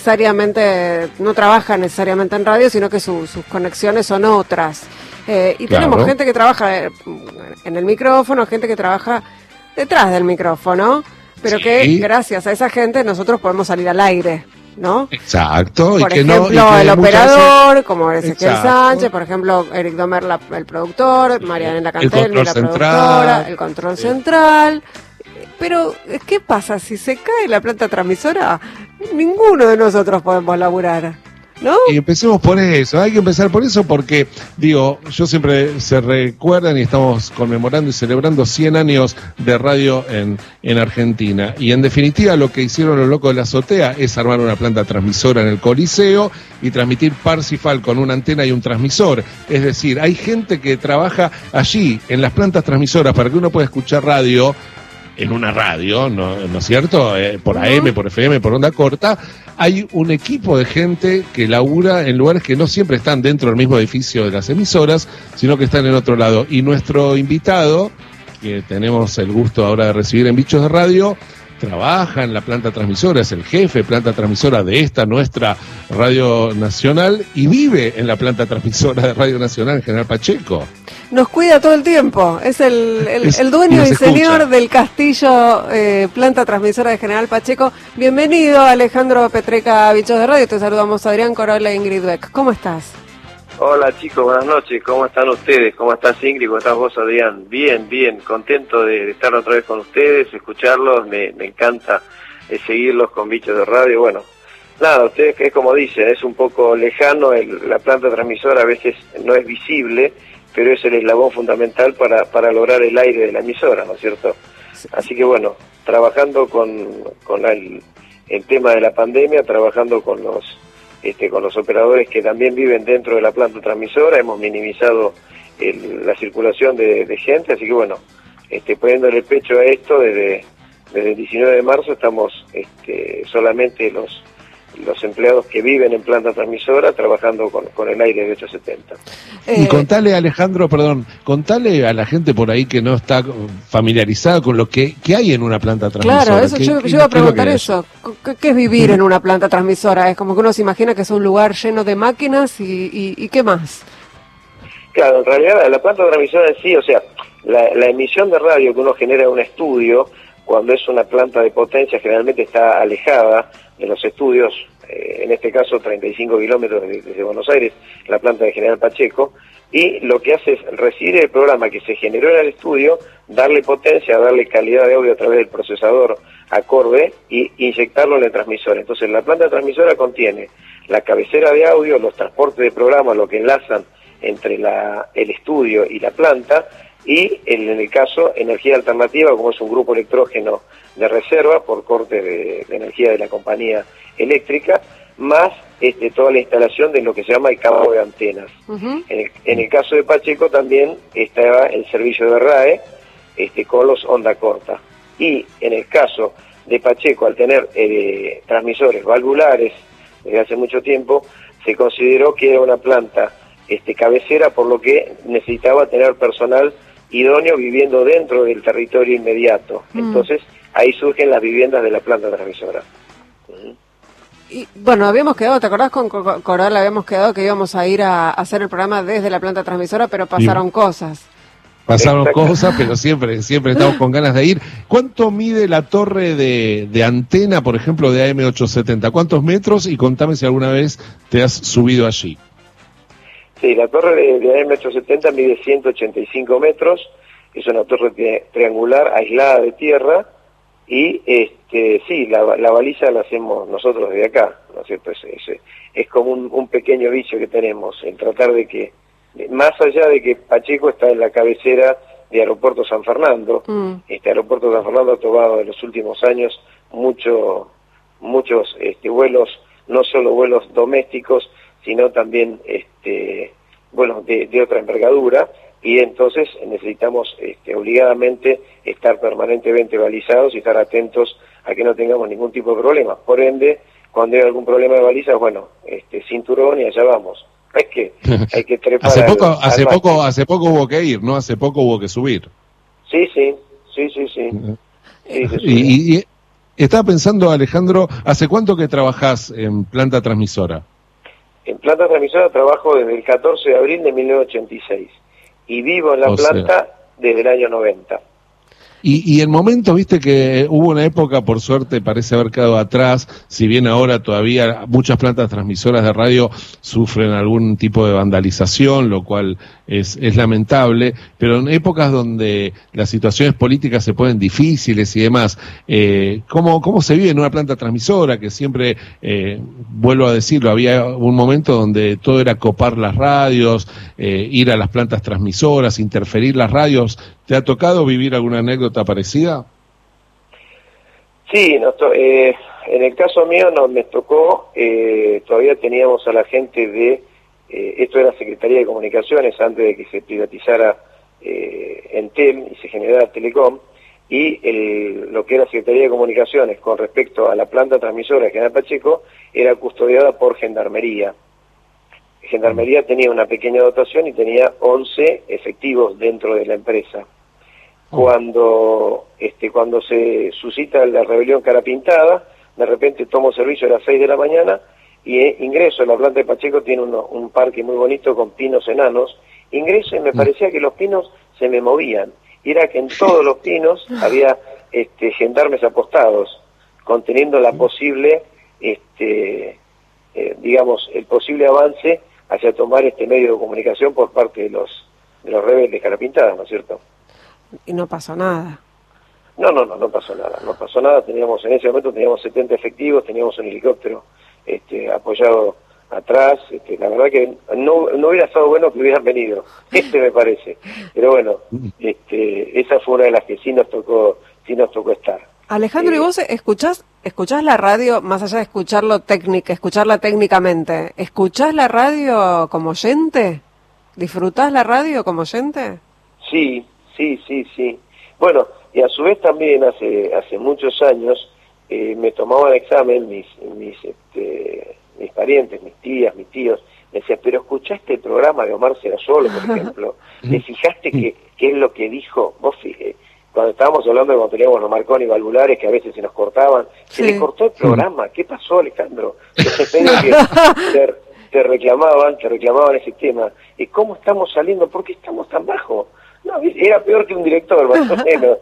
trabaja necesariamente en radio, sino que sus conexiones son otras. Y tenemos gente que trabaja en el micrófono, gente que trabaja detrás del micrófono, pero que gracias a esa gente nosotros podemos salir al aire, ¿no? Exacto. Por ejemplo, el operador, como Ezequiel Sánchez, por ejemplo, Eric Domer, el productor, Marianela Cantelmi, la productora, el control central. Pero, ¿qué pasa? Si se cae la planta transmisora, ninguno de nosotros podemos laburar, ¿no? Y empecemos por eso, hay que empezar por eso porque, yo siempre se recuerdan y estamos conmemorando y celebrando 100 años de radio en Argentina, y en definitiva lo que hicieron los locos de la azotea es armar una planta transmisora en el Coliseo y transmitir Parsifal con una antena y un transmisor. Es decir, hay gente que trabaja allí en las plantas transmisoras para que uno pueda escuchar radio en una radio, ¿no es cierto? Por AM, por FM, por onda corta. Hay un equipo de gente que labura en lugares que no siempre están dentro del mismo edificio de las emisoras, sino que están en otro lado. Y nuestro invitado, que tenemos el gusto ahora de recibir en Bichos de Radio, trabaja en la planta transmisora, es el jefe de planta transmisora de nuestra Radio Nacional, y vive en la planta transmisora de Radio Nacional, General Pacheco. Nos cuida todo el tiempo, es el dueño y señor del castillo, planta transmisora de General Pacheco. Bienvenido, Alejandro Petreca, Bichos de Radio. Te saludamos Adrián Corolla e Ingrid Beck. ¿Cómo estás? Hola chicos, buenas noches. ¿Cómo están ustedes? ¿Cómo estás Ingrid? ¿Cómo estás vos, Adrián? Bien, contento de estar otra vez con ustedes, escucharlos, me encanta seguirlos con Bichos de Radio. Bueno, nada, ustedes, es como dicen, es un poco lejano, la planta transmisora a veces no es visible, pero es el eslabón fundamental para lograr el aire de la emisora, ¿no es cierto? Así que bueno, trabajando con el tema de la pandemia, trabajando con los operadores que también viven dentro de la planta transmisora, hemos minimizado la circulación de gente, así que bueno, poniéndole el pecho a esto, desde el 19 de marzo estamos solamente los empleados que viven en planta transmisora trabajando con el aire de 870. Y contale, Alejandro, contale a la gente por ahí que no está familiarizada con lo que hay en una planta transmisora. Claro, eso yo iba a preguntar eso. ¿Qué es vivir en una planta transmisora? Es como que uno se imagina que es un lugar lleno de máquinas y ¿qué más? Claro, en realidad la planta transmisora en sí, o sea, la emisión de radio que uno genera en un estudio, cuando es una planta de potencia, generalmente está alejada de los estudios, en este caso 35 kilómetros desde Buenos Aires, la planta de General Pacheco, y lo que hace es recibir el programa que se generó en el estudio, darle potencia, darle calidad de audio a través del procesador acorde y inyectarlo en el transmisor. Entonces la planta transmisora contiene la cabecera de audio, los transportes de programa, lo que enlazan entre el estudio y la planta, y en el caso energía alternativa, como es un grupo electrógeno de reserva por corte de energía de la compañía eléctrica, más toda la instalación de lo que se llama el cabo de antenas. En el caso de Pacheco también está el servicio de RAE con los onda corta, y en el caso de Pacheco, al tener transmisores valvulares desde hace mucho tiempo, se consideró que era una planta cabecera, por lo que necesitaba tener personal idóneo viviendo dentro del territorio inmediato. Entonces ahí surgen las viviendas de la planta transmisora. Y bueno, habíamos quedado, ¿te acordás con Coral? Habíamos quedado que íbamos a ir a hacer el programa desde la planta transmisora, pero pasaron cosas. Pasaron cosas, pero siempre estamos con ganas de ir. ¿Cuánto mide la torre de antena, por ejemplo, de AM870? ¿Cuántos metros? Y contame si alguna vez te has subido allí. Sí, la torre de AM870 mide 185 metros, es una torre triangular aislada de tierra, y sí, la baliza la hacemos nosotros desde acá, ¿no es cierto? Es como un pequeño vicio que tenemos, en tratar de que, más allá de que Pacheco está en la cabecera de Aeropuerto San Fernando, Aeropuerto San Fernando ha tomado en los últimos años muchos vuelos, no solo vuelos domésticos, sino también vuelos de otra envergadura, y entonces necesitamos obligadamente estar permanentemente balizados y estar atentos a que no tengamos ningún tipo de problema. Por ende, cuando hay algún problema de balizas, bueno, cinturón y allá vamos. Hay que trepar. Hace poco hubo que ir, ¿no? Hace poco hubo que subir. Sí. Y estaba pensando, Alejandro, ¿hace cuánto que trabajás en planta transmisora? En planta transmisora trabajo desde el 14 de abril de 1986 y vivo en la planta desde el año 90. Y el momento, viste que hubo una época, por suerte parece haber quedado atrás, si bien ahora todavía muchas plantas transmisoras de radio sufren algún tipo de vandalización, lo cual es lamentable, pero en épocas donde las situaciones políticas se ponen difíciles y demás, ¿cómo se vive en una planta transmisora? Que siempre, vuelvo a decirlo, había un momento donde todo era copar las radios, ir a las plantas transmisoras, interferir las radios. ¿Te ha tocado vivir alguna anécdota parecida? Sí, en el caso mío me tocó, todavía teníamos a la gente de, esto era Secretaría de Comunicaciones antes de que se privatizara Entel y se generara Telecom, y lo que era Secretaría de Comunicaciones con respecto a la planta transmisora de General Pacheco era custodiada por Gendarmería. Gendarmería tenía una pequeña dotación y tenía 11 efectivos dentro de la empresa. Cuando se suscita la rebelión Cara Pintada, de repente tomo servicio a las 6 de la mañana y ingreso. La planta de Pacheco tiene un parque muy bonito con pinos enanos. Ingreso y me parecía que los pinos se me movían. Y era que en todos los pinos había gendarmes apostados, conteniendo la posible, el posible avance hacia tomar este medio de comunicación por parte de los rebeldes Cara Pintada, ¿no es cierto? Y no pasó nada. No pasó nada, en ese momento teníamos 70 efectivos, teníamos un helicóptero apoyado atrás, la verdad que no hubiera estado bueno que hubieran venido, me parece, pero bueno, esa fue una de las que sí nos tocó estar. Alejandro, ¿y vos escuchás la radio, más allá de escucharla técnicamente, escuchás la radio como oyente? ¿Disfrutás la radio como oyente? Sí. Bueno, y a su vez también hace muchos años me tomaban examen mis parientes, mis tías, mis tíos, me decían, pero ¿escuchaste el programa de Omar Serasolo, por ejemplo? ¿Te fijaste qué es lo que dijo? Vos cuando estábamos hablando de cuando teníamos los marcones valvulares que a veces se nos cortaban, se le cortó el programa. ¿Qué pasó, Alejandro? Entonces que te reclamaban ese tema. ¿Y cómo estamos saliendo? ¿Por qué estamos tan bajo? No, era peor que un director, más o menos.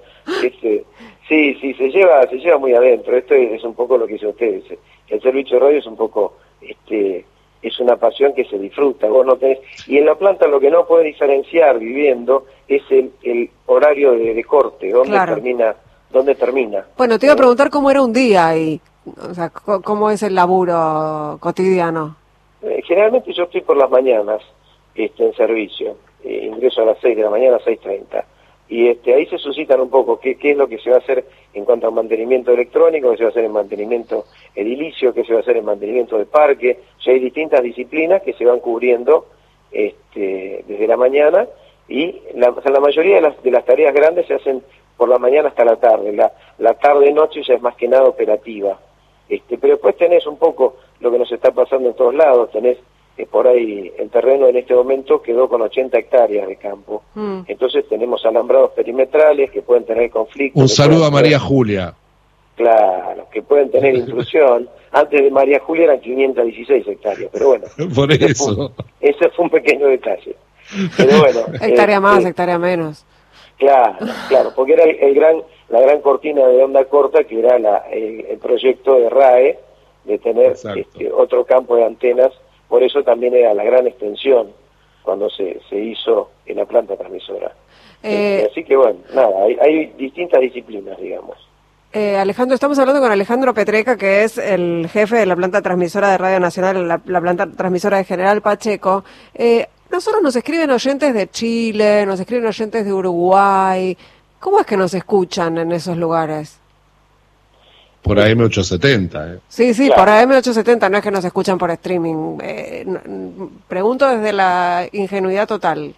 Sí, se lleva muy adentro. Esto es un poco lo que dice usted. El servicio de radio es un poco, es una pasión que se disfruta. Vos no tenés, y en la planta lo que no podés diferenciar viviendo es el horario de corte, dónde termina. Bueno, te iba a preguntar cómo era un día ahí, o sea, cómo es el laburo cotidiano. Generalmente yo estoy por las mañanas en servicio. Ingreso a las 6 de la mañana, 6:30. Y ahí se suscitan un poco qué es lo que se va a hacer en cuanto a mantenimiento electrónico, qué se va a hacer en mantenimiento edilicio, qué se va a hacer en mantenimiento de parque. O sea, hay distintas disciplinas que se van cubriendo desde la mañana, y la mayoría de las tareas grandes se hacen por la mañana hasta la tarde. La tarde-noche ya es más que nada operativa. Pero después tenés un poco lo que nos está pasando en todos lados. Tenés por ahí el terreno en este momento quedó con 80 hectáreas de campo. Entonces tenemos alambrados perimetrales que pueden tener conflictos. Un saludo a María Julia. Claro, que pueden tener intrusión. Antes de María Julia eran 516 hectáreas, pero bueno. Por eso. Ese fue un pequeño detalle. Pero bueno. Hectárea más, hectárea menos. Claro, porque era la gran cortina de onda corta, que era el proyecto de RAE de tener otro campo de antenas. Por eso también era la gran extensión cuando se hizo en la planta transmisora. Así que bueno, nada, hay distintas disciplinas, digamos. Alejandro, estamos hablando con Alejandro Petreca, que es el jefe de la planta transmisora de Radio Nacional, la planta transmisora de General Pacheco. Nosotros nos escriben oyentes de Chile, nos escriben oyentes de Uruguay. ¿Cómo es que nos escuchan en esos lugares? Por AM870. Sí, claro. Por AM870, no es que nos escuchan por streaming. Pregunto desde la ingenuidad total.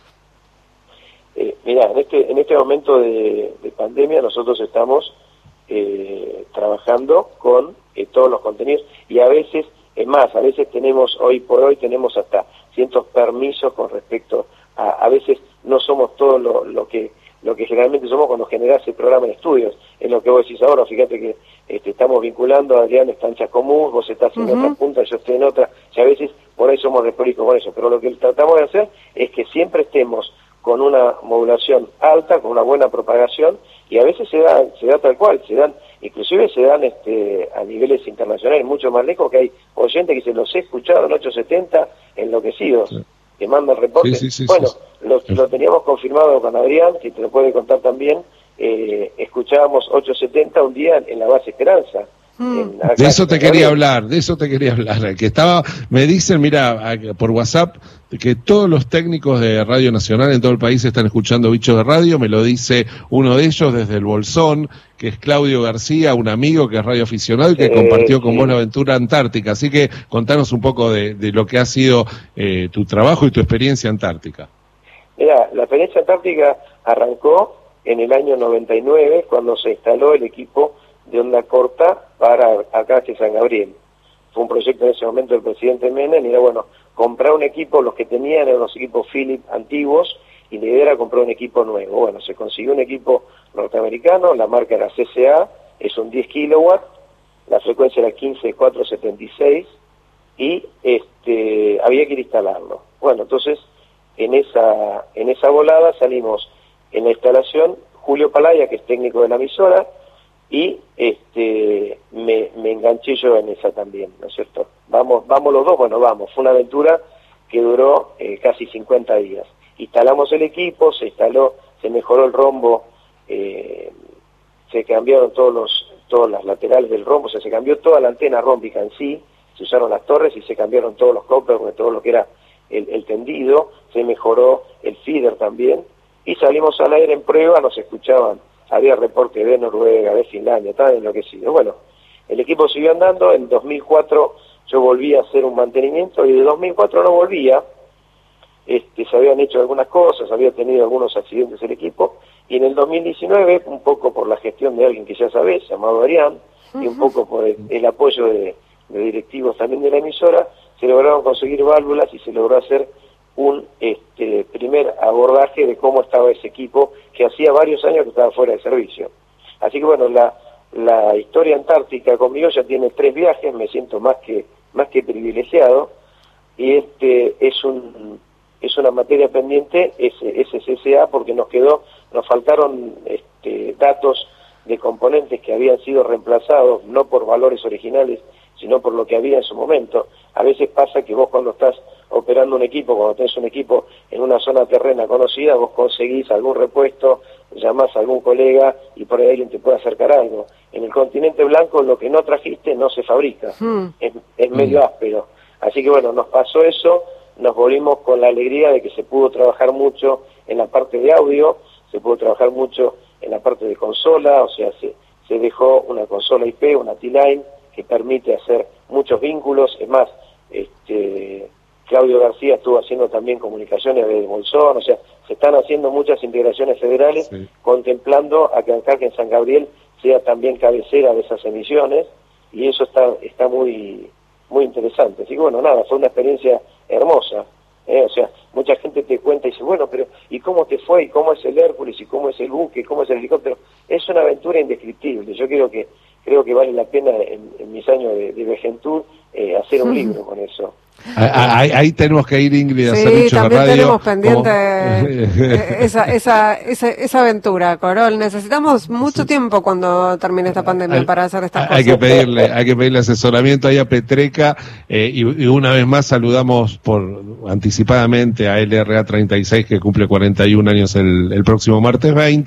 Mira, en este momento de pandemia nosotros estamos trabajando con todos los contenidos y a veces, es más, a veces tenemos, hoy por hoy tenemos hasta ciertos permisos con respecto a veces no somos todo lo que generalmente somos cuando generás el programa en estudios, es lo que vos decís ahora. Fíjate que estamos vinculando, Adrián está en Chascomús, vos estás en otra punta, yo estoy en otra, y a veces por ahí somos desprolijos con eso, pero lo que tratamos de hacer es que siempre estemos con una modulación alta, con una buena propagación, y a veces se da tal cual, inclusive se dan a niveles internacionales mucho más lejos, que hay oyentes que se los he escuchado en 870 enloquecidos, que mandan reportes. Lo teníamos confirmado con Adrián, que te lo puede contar también. Escuchábamos 870 un día en la base Esperanza. De eso te quería hablar, que me dicen, mira, por WhatsApp, que todos los técnicos de Radio Nacional en todo el país están escuchando Bichos de Radio. Me lo dice uno de ellos desde el Bolsón, que es Claudio García, un amigo que es radioaficionado y que compartió con vos la aventura antártica. Así que contanos un poco de lo que ha sido tu trabajo y tu experiencia antártica. Mira, la experiencia antártica arrancó en el año 99, cuando se instaló el equipo de onda corta para acá de San Gabriel. Fue un proyecto en ese momento del presidente Menem, y era comprar un equipo, los que tenían eran los equipos Philips antiguos, y la idea era comprar un equipo nuevo. Bueno, se consiguió un equipo norteamericano, la marca era CCA, es un 10 kilowatts, la frecuencia era 15476, y había que instalarlo. Bueno, entonces, en esa volada salimos en la instalación, Julio Palaya, que es técnico de la emisora, y me enganché yo en esa también, ¿no es cierto? Vamos los dos, fue una aventura que duró casi 50 días. Instalamos el equipo, se mejoró el rombo, se cambiaron todas las laterales del rombo, o sea, se cambió toda la antena rómbica en sí, se usaron las torres y se cambiaron todos los couplers, todo lo que era el tendido, se mejoró el feeder también, y salimos al aire en prueba, nos escuchaban, había reporte de Noruega, de Finlandia, tan enloquecido. Bueno, el equipo siguió andando, en 2004 yo volví a hacer un mantenimiento, y de 2004 no volvía, se habían hecho algunas cosas, había tenido algunos accidentes el equipo, y en el 2019, un poco por la gestión de alguien que ya sabés, llamado Adrián, y un poco por el apoyo de directivos también de la emisora, se lograron conseguir válvulas y se logró hacer un primer abordaje de cómo estaba ese equipo, que hacía varios años que estaba fuera de servicio. Así que bueno, la historia antártica conmigo ya tiene 3 viajes, me siento más que privilegiado, y es una materia pendiente, ese CCA, porque nos faltaron datos de componentes que habían sido reemplazados, no por valores originales, sino por lo que había en su momento. A veces pasa que vos, cuando estás operando un equipo, cuando tenés un equipo en una zona terrena conocida, vos conseguís algún repuesto, llamás a algún colega y por ahí alguien te puede acercar algo. En el continente blanco lo que no trajiste no se fabrica, es medio áspero. Así que bueno, nos pasó eso, nos volvimos con la alegría de que se pudo trabajar mucho en la parte de audio, se pudo trabajar mucho en la parte de consola, o sea, se dejó una consola IP, una T-Line, que permite hacer muchos vínculos. Es más, Claudio García estuvo haciendo también comunicaciones de Bolsón, o sea, se están haciendo muchas integraciones federales, contemplando a que acá en San Gabriel sea también cabecera de esas emisiones, y eso está muy muy interesante. Así que bueno, nada, fue una experiencia hermosa, o sea, mucha gente te cuenta y dice, bueno, pero ¿y cómo te fue? ¿Y cómo es el Hércules? ¿Y cómo es el buque? ¿Cómo es el helicóptero? Es una aventura indescriptible. Yo creo que vale la pena en mis años de juventud hacer un libro con eso. Ahí tenemos que ir, Ingrid, a hacer Bichos de Radio. Sí, también tenemos pendiente esa aventura, Corol. Necesitamos mucho tiempo cuando termine esta pandemia para hacer estas cosas. Hay que pedirle asesoramiento ahí a Petreca, y una vez más saludamos anticipadamente a LRA 36, que cumple 41 años el próximo martes 20,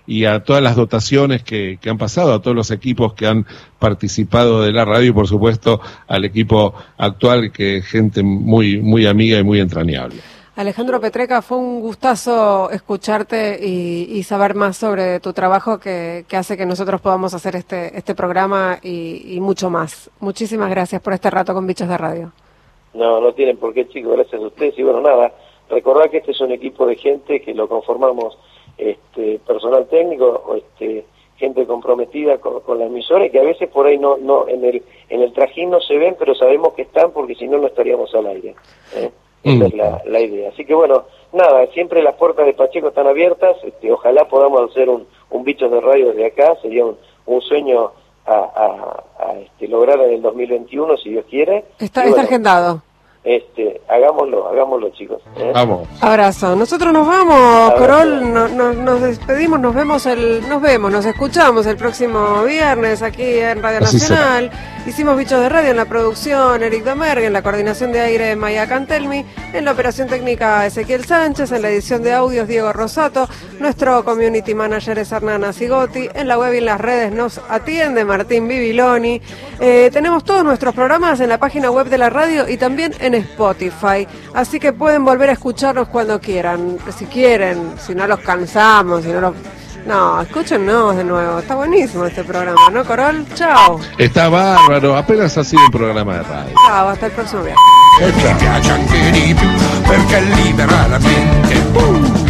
y a todas las dotaciones que han pasado, a todos los equipos que han participado de la radio y por supuesto al equipo actual, que es gente muy amiga y muy entrañable. Alejandro Petreca, fue un gustazo escucharte y saber más sobre tu trabajo que hace que nosotros podamos hacer este programa y mucho más. Muchísimas gracias por este rato con Bichos de Radio. No tienen por qué, chicos, gracias a ustedes. Y bueno, nada, recordar que este es un equipo de gente que lo conformamos personal técnico, gente comprometida con la emisora y que a veces por ahí no en el trajín no se ven, pero sabemos que están porque si no, no estaríamos al aire. Esa es la idea. Así que bueno, nada, siempre las puertas de Pacheco están abiertas. Ojalá podamos hacer un Bichos de Radio desde acá. Sería un sueño a lograr en el 2021, si Dios quiere. Está agendado. Hagámoslo, chicos. Vamos. Abrazo. Nosotros nos vamos, Corol, nos despedimos, nos escuchamos el próximo viernes aquí en Radio Nacional. Hicimos Bichos de Radio en la producción, Eric Domergue, en la coordinación de aire, Maya Cantelmi, en la operación técnica, Ezequiel Sánchez, en la edición de audios, Diego Rosato, nuestro community manager es Hernana Sigotti, en la web y en las redes nos atiende Martín Bibiloni. Tenemos todos nuestros programas en la página web de la radio y también en Spotify, así que pueden volver a escucharnos cuando quieran, si quieren, si no los cansamos, escúchennos de nuevo, está buenísimo este programa, ¿no, Corol? Chao. Está bárbaro, apenas ha sido un programa de radio. Chao, hasta el próximo viernes. Mi piace anche di più perché libera la mente.